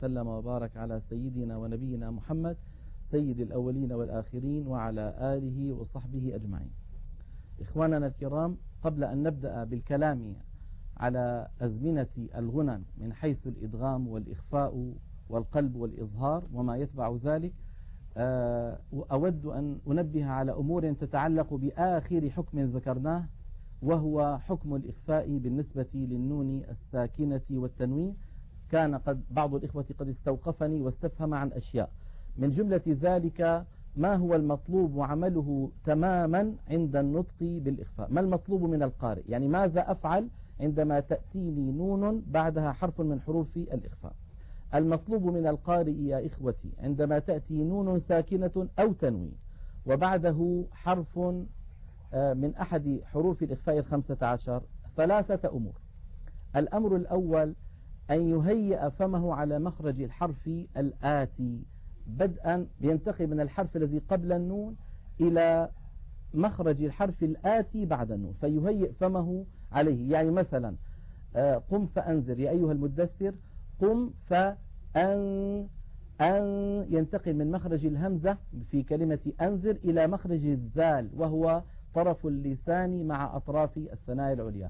وسلم وبارك على سيدنا ونبينا محمد سيد الأولين والآخرين وعلى آله وصحبه أجمعين. إخواننا الكرام، قبل أن نبدأ بالكلام على أزمنة الغنى من حيث الإدغام والإخفاء والقلب والإظهار وما يتبع ذلك، أود أن أنبه على أمور تتعلق بآخر حكم ذكرناه، وهو حكم الإخفاء بالنسبة للنون الساكنة والتنوين. كان قد بعض الإخوة قد استوقفني واستفهم عن أشياء، من جملة ذلك ما هو المطلوب عمله تماما عند النطق بالإخفاء؟ ما المطلوب من القارئ؟ يعني ماذا أفعل عندما تأتيني نون بعدها حرف من حروف الإخفاء؟ المطلوب من القارئ يا إخوتي عندما تأتي نون ساكنة أو تنوين وبعده حرف من أحد حروف الإخفاء 15 3 أمور. الأمر الأول أن يهيئ فمه على مخرج الحرف الآتي، بدءا ينتقل من الحرف الذي قبل النون إلى مخرج الحرف الآتي بعد النون، فيهيئ فمه عليه. يعني مثلا قم فأنذر يا أيها المدثر، قم فأن ينتقل من مخرج الهمزة في كلمة أنذر إلى مخرج الذال وهو طرف اللسان مع أطراف الثنايا العليا.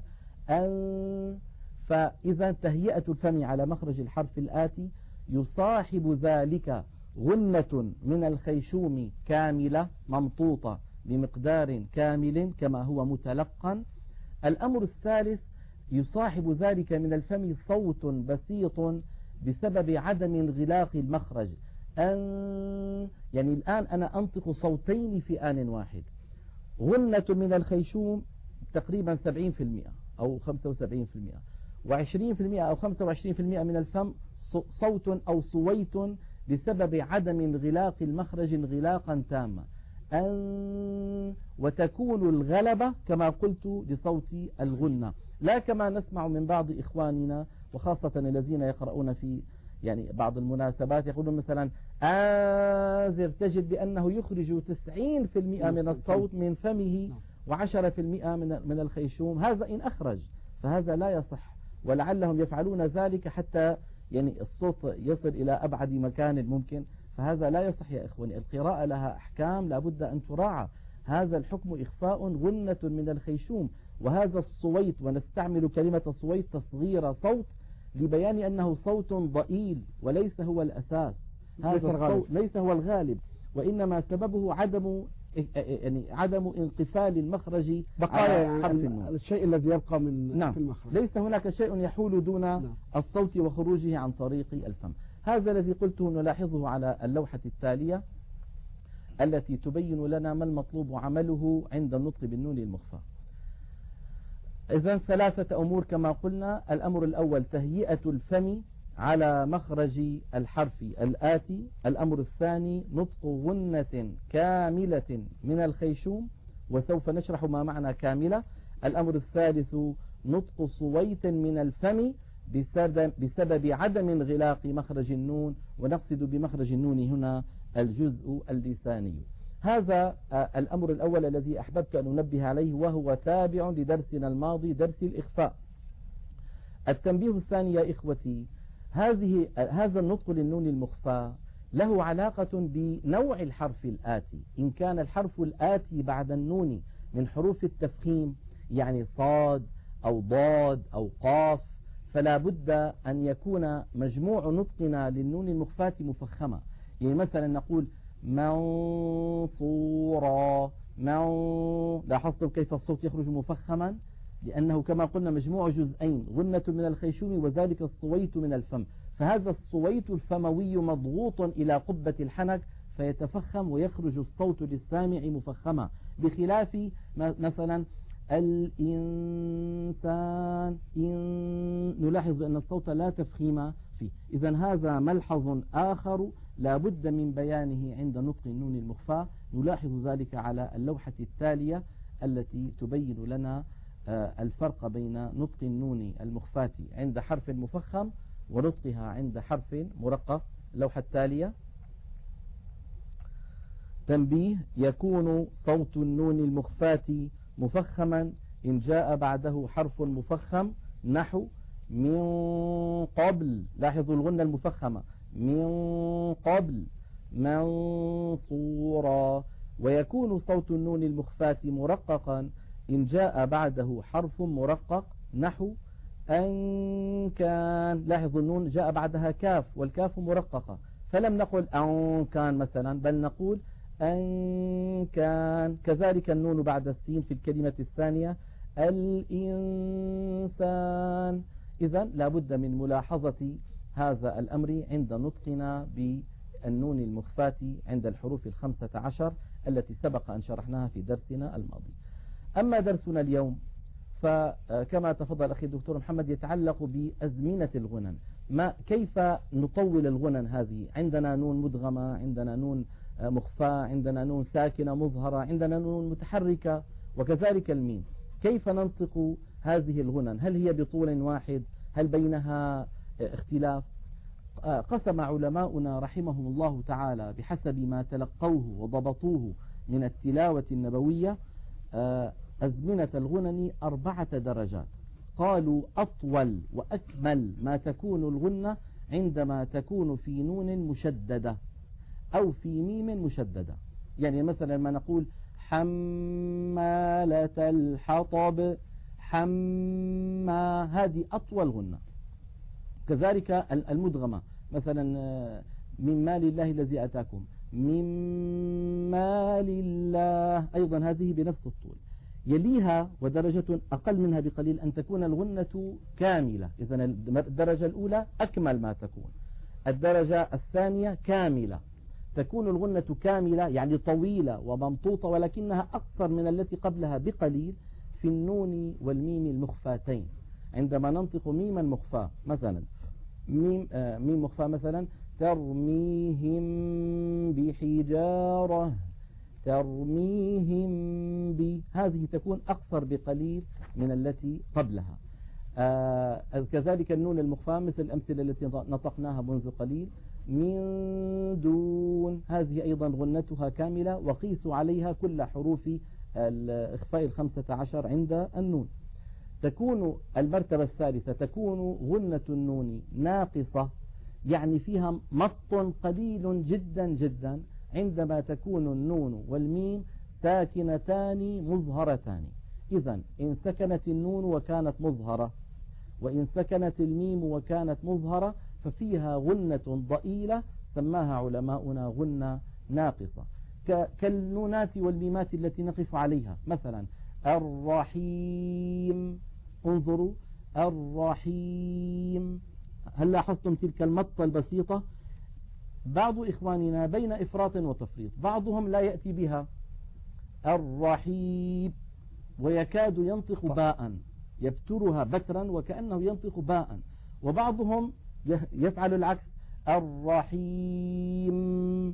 فإذا تهيئة الفم على مخرج الحرف الآتي يصاحب ذلك غنة من الخيشوم كاملة ممطوطة بمقدار كامل كما هو متلقن. الأمر الثالث يصاحب ذلك من الفم صوت بسيط بسبب عدم انغلاق المخرج. يعني الآن أنا أنطق صوتين في آن واحد، غنة من الخيشوم تقريبا 70% أو 75%، و20% أو 25% من الفم صوت أو صويت بسبب عدم انغلاق المخرج انغلاقا تاما. وتكون الغلبة كما قلت لصوت الغنة، لا كما نسمع من بعض إخواننا وخاصة الذين يقرؤون في يعني بعض المناسبات يقولون مثلا آذر، تجد بأنه يخرج 90% من الصوت من فمه و10% من الخيشوم. هذا إن أخرج، فهذا لا يصح، ولعلهم يفعلون ذلك حتى يعني الصوت يصل إلى أبعد مكان ممكن، فهذا لا يصح يا إخواني. القراءة لها أحكام لابد أن تراعى. هذا الحكم إخفاء غنة من الخيشوم، وهذا الصويت، ونستعمل كلمة صويت تصغير صوت لبيان أنه صوت ضئيل وليس هو الأساس، هذا الصوت ليس هو الغالب، وإنما سببه عدم انقفال المخرج بقايا حرف النون، الشيء الذي يبقى من في المخرج. ليس هناك شيء يحول دون الصوت وخروجه عن طريق الفم. هذا الذي قلته نلاحظه على اللوحة التالية التي تبين لنا ما المطلوب عمله عند النطق بالنون المخفى. إذن 3 أمور كما قلنا. الأمر الأول تهيئة الفم على مخرج الحرف الآتي. الأمر الثاني نطق غنة كاملة من الخيشوم، وسوف نشرح ما معنى كاملة. الأمر الثالث نطق صويت من الفم بسبب عدم انغلاق مخرج النون، ونقصد بمخرج النون هنا الجزء اللساني. هذا الأمر الأول الذي أحببت أن أنبه عليه، وهو تابع لدرسنا الماضي درس الإخفاء. التنبيه الثاني يا إخوتي، هذا النطق للنون المخفى له علاقة بنوع الحرف الآتي. إن كان الحرف الآتي بعد النون من حروف التفخيم، يعني صاد أو ضاد أو قاف، فلا بد أن يكون مجموع نطقنا للنون المخفاة مفخمة. يعني مثلا نقول منصورا، لاحظتم كيف الصوت يخرج مفخما؟ لأنه كما قلنا مجموع جزئين، غنة من الخيشوم وذلك الصويت من الفم، فهذا الصويت الفموي مضغوط إلى قبة الحنك فيتفخم ويخرج الصوت للسامع مفخما، بخلاف مثلا الإنسان، نلاحظ أن الصوت لا تفخيم فيه. إذن هذا ملحظ آخر لا بد من بيانه عند نطق النون المخفى. نلاحظ ذلك على اللوحة التالية التي تبين لنا الفرق بين نطق النون المخفاة عند حرف مفخم ونطقها عند حرف مرقق. اللوحة التالية. تنبيه: يكون صوت النون المخفاة مفخما إن جاء بعده حرف مفخم، نحو من قبل، لاحظوا الغنة المفخمة، من قبل منصورا. ويكون صوت النون المخفاة مرققا إن جاء بعده حرف مرقق نحو أن كان. لاحظوا النون جاء بعدها كاف والكاف مرققة، فلم نقل أن كان مثلا، بل نقول أن كان. كذلك النون بعد السين في الكلمة الثانية الإنسان. إذن لا بد من ملاحظة هذا الأمر عند نطقنا بالنون المخفاة عند الحروف 15 التي سبق أن شرحناها في درسنا الماضي. أما درسنا اليوم فكما تفضل أخي الدكتور محمد يتعلق بأزمنة الغنن. كيف نطول الغنن هذه؟ عندنا نون مدغمة، عندنا نون مخفاة، عندنا نون ساكنة مظهرة، عندنا نون متحركة، وكذلك الميم. كيف ننطق هذه الغنن؟ هل هي بطول واحد؟ هل بينها اختلاف؟ قسم علماؤنا رحمهم الله تعالى بحسب ما تلقوه وضبطوه من التلاوة النبوية أزمنة الغنن 4 درجات. قالوا أطول وأكمل ما تكون الغنة عندما تكون في نون مشددة أو في ميم مشددة. يعني مثلا ما نقول حمالة الحطب، هذه أطول غنة. كذلك المدغمة مثلا من مال الله الذي أتاكم، من مال الله، أيضا هذه بنفس الطول. يليها ودرجة أقل منها بقليل أن تكون الغنة كاملة. إذن الدرجة الأولى أكمل ما تكون، الدرجة الثانية كاملة. تكون الغنة كاملة يعني طويلة وممطوطة، ولكنها أقصر من التي قبلها بقليل في النون والميم المخفاتين. عندما ننطق ميما مخفاة مثلا ميم مخفاة مثلا ترميهم بحجارة، ترميهم هذه تكون أقصر بقليل من التي قبلها. كذلك النون المخفاة مثل الأمثلة التي نطقناها منذ قليل، من دون، هذه أيضا غنتها كاملة، وقيسوا عليها كل حروف الإخفاء 15 عند النون. تكون المرتبة الثالثة تكون غنة النون ناقصة، يعني فيها مط قليل جدا جدا عندما تكون النون والميم ساكنتان مظهرتان. إذن إن سكنت النون وكانت مظهرة وإن سكنت الميم وكانت مظهرة ففيها غنة ضئيلة سماها علماؤنا غنة ناقصة، كالنونات والميمات التي نقف عليها. مثلا الرحيم، انظروا الرحيم، هل لاحظتم تلك المطة البسيطة؟ بعض إخواننا بين إفراط وتفريط، بعضهم لا يأتي بها الرحيم ويكاد ينطق باء، يبترها بترا وكأنه ينطق باء، وبعضهم يفعل العكس الرحيم،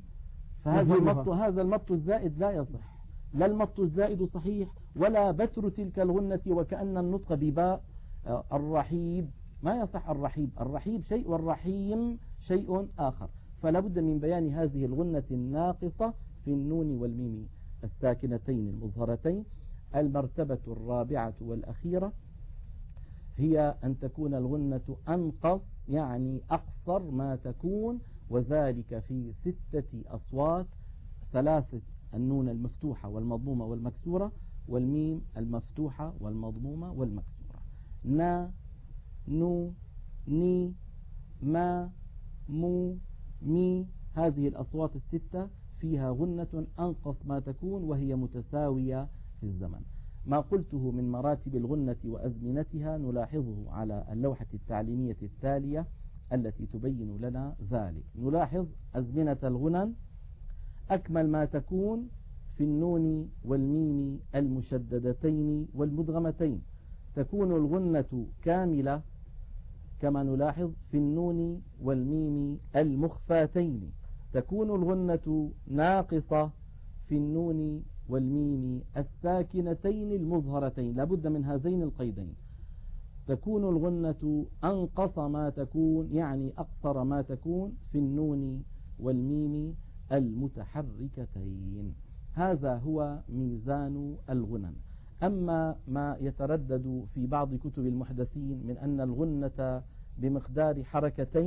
هذا المط الزائد لا يصح، لا المط الزائد صحيح ولا بتر تلك الغنة وكأن النطق بباء. الرحيب ما يصح، الرحيب شيء والرحيم شيء آخر. فلا بد من بيان هذه الغنة الناقصة في النون والميم الساكنتين المظهرتين. المرتبة الرابعة والأخيرة هي أن تكون الغنة أنقص، يعني أقصر ما تكون، وذلك في 6 أصوات: 3 النون المفتوحة والمضمومة والمكسورة، والميم المفتوحة والمضمومة والمكسورة. نا، نو، ني، ما، مو، مي، هذه الأصوات 6 فيها غنة أنقص ما تكون وهي متساوية في الزمن. ما قلته من مراتب الغنة وأزمنتها نلاحظه على اللوحة التعليمية التالية التي تبين لنا ذلك. نلاحظ أزمنة الغنن: أكمل ما تكون في النون والميم المشددتين والمدغمتين، تكون الغنة كاملة كما نلاحظ في النون والميم المخفاتين، تكون الغنة ناقصة في النون والميم الساكنتين المظهرتين، لابد من هذين القيدين. تكون الغنة أنقص ما تكون، يعني أقصر ما تكون في النون والميم المتحركتين. هذا هو ميزان الغنن. أما ما يتردد في بعض كتب المحدثين من أن الغنة بمقدار حركتين،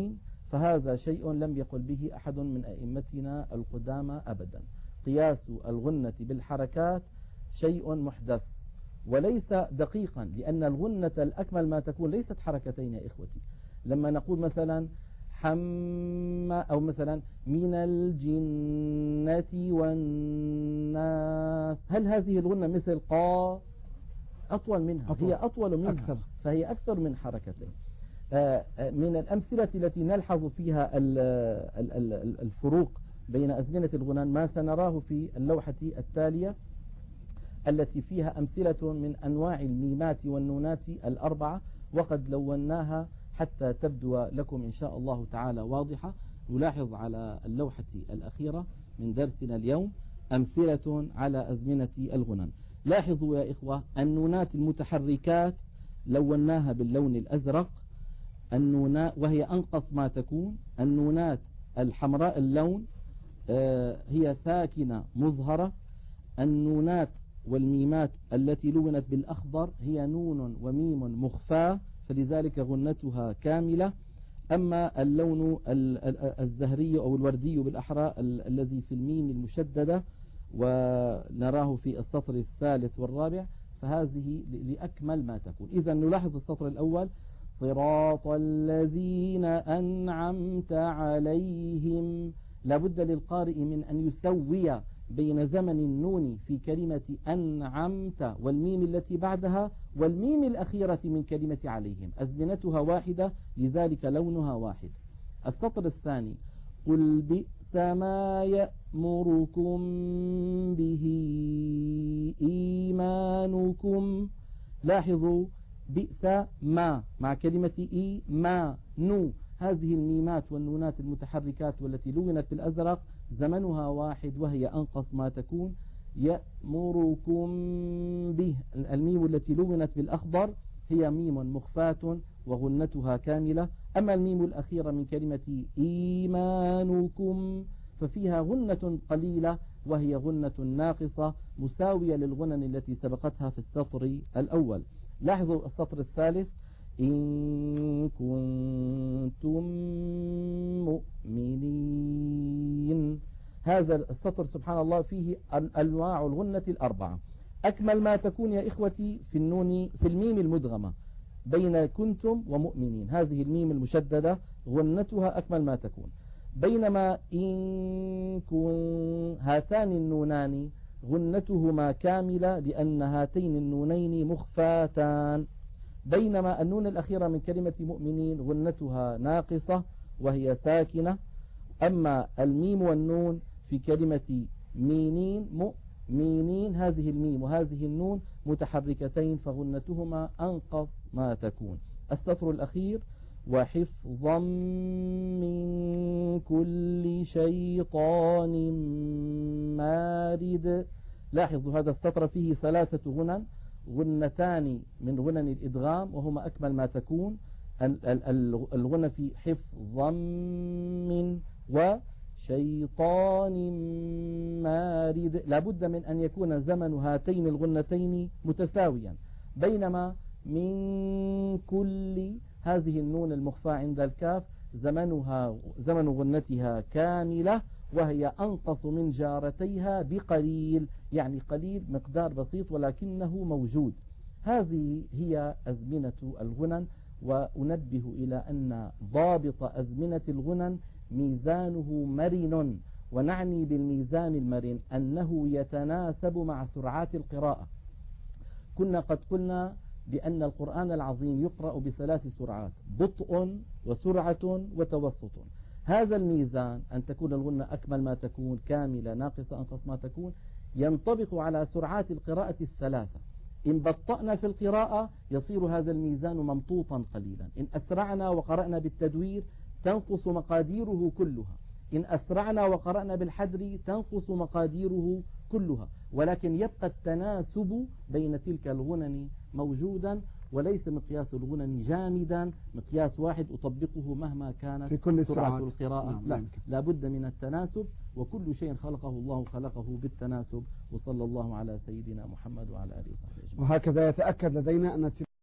فهذا شيء لم يقل به أحد من أئمتنا القدامى أبدا. قياس الغنة بالحركات شيء محدث وليس دقيقا، لأن الغنة الأكمل ما تكون ليست حركتين يا إخوتي. لما نقول مثلا أو مثلا من الجنة والناس، هل هذه الغنة مثل قا؟ أطول منها، هي أطول منها أكثر. فهي أكثر من حركتين. من الأمثلة التي نلحظ فيها الفروق بين أزمنة الغنى ما سنراه في اللوحة التالية التي فيها أمثلة من أنواع الميمات والنونات الأربعة، وقد لوناها حتى تبدو لكم إن شاء الله تعالى واضحة. نلاحظ على اللوحة الأخيرة من درسنا اليوم أمثلة على أزمنة الغنى. لاحظوا يا إخوة النونات المتحركات لوناها باللون الأزرق، النونات وهي أنقص ما تكون. النونات الحمراء اللون هي ساكنة مظهرة. النونات والميمات التي لونت بالأخضر هي نون وميم مخفاة، فلذلك غنتها كاملة. أما اللون الزهري أو الوردي بالأحرى الذي في الميم المشددة ونراه في السطر الثالث والرابع فهذه لأكمل ما تكون. إذا نلاحظ السطر الأول: صراط الذين أنعمت عليهم. لابد للقارئ من أن يسوي بين زمن النون في كلمة أنعمت والميم التي بعدها والميم الأخيرة من كلمة عليهم، أزمنتها واحدة لذلك لونها واحد. السطر الثاني: قل بئس ما يأمركم به إيمانكم. لاحظوا بئس ما مع كلمة إيمان، هذه الميمات والنونات المتحركات والتي لونت بالأزرق زمنها واحد وهي أنقص ما تكون. يأمركم به، الميم التي لونت بالأخضر هي ميم مخفاة وغنتها كاملة. أما الميم الأخيرة من كلمة إيمانكم ففيها غنة قليلة وهي غنة ناقصة مساوية للغنن التي سبقتها في السطر الأول. لاحظوا السطر الثالث: إن كنتم مؤمنين. هذا السطر سبحان الله فيه أنواع الغنة الأربعة. أكمل ما تكون يا إخوتي في النون في الميم المدغمة بين كنتم ومؤمنين، هذه الميم المشددة غنتها أكمل ما تكون. بينما إن هاتان النونان غنتهما كاملة لأن هاتين النونين مخفاتان. بينما النون الأخيرة من كلمة مؤمنين غنتها ناقصة وهي ساكنة. أما الميم والنون في كلمة مينين مؤمنين، هذه الميم وهذه النون متحركتين فغنتهما أنقص ما تكون. السطر الأخير: وحفظا من كل شيطان مارد. لاحظوا هذا السطر فيه ثلاثة غنن، غنتان من غنن الإدغام وهما أكمل ما تكون. الغنى في حفظا من وشيطان مارد لابد من أن يكون زمن هاتين الغنتين متساويا. بينما من كل هذه النون المخفى عند الكاف زمن غنتها كاملة وهي أنقص من جارتيها بقليل، يعني قليل مقدار بسيط ولكنه موجود. هذه هي أزمنة الغنن. وأنبه إلى أن ضابط أزمنة الغنن ميزانه مرن، ونعني بالميزان المرن أنه يتناسب مع سرعات القراءة. كنا قد قلنا بأن القرآن العظيم يقرأ بثلاث سرعات: بطء وسرعة وتوسط. هذا الميزان أن تكون الغنة أكمل ما تكون، كاملة، ناقصة، أنقص ما تكون، ينطبق على سرعات القراءة الثلاثة. إن بطأنا في القراءة يصير هذا الميزان ممطوطا قليلا. إن أسرعنا وقرأنا بالتدوير تنقص مقاديره كلها. إن أسرعنا وقرأنا بالحدر تنقص مقاديره كلها. ولكن يبقى التناسب بين تلك الغنن موجودا، وليس مقياس الغنن جامدا مقياس واحد أطبقه مهما كانت في كل سرعة القراءة. نعم. لا بد من التناسب، وكل شيء خلقه الله خلقه بالتناسب. وصلى الله على سيدنا محمد وعلى آله وصحبه أجمعين. وهكذا يتأكد لدينا أن